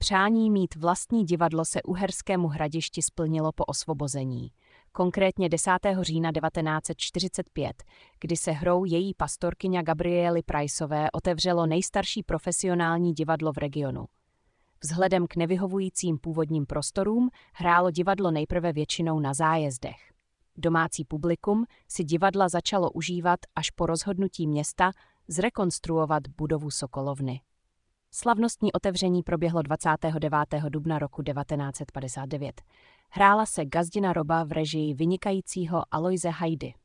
Přání mít vlastní divadlo se Uherskému Hradišti splnilo po osvobození. Konkrétně 10. října 1945, kdy se hrou její pastorkyně Gabriely Priceové otevřelo nejstarší profesionální divadlo v regionu. Vzhledem k nevyhovujícím původním prostorům hrálo divadlo nejprve většinou na zájezdech. Domácí publikum si divadla začalo užívat až po rozhodnutí města zrekonstruovat budovu Sokolovny. Slavnostní otevření proběhlo 29. dubna roku 1959. Hrála se Gazdina Roba v režii vynikajícího Alojze Hajdy.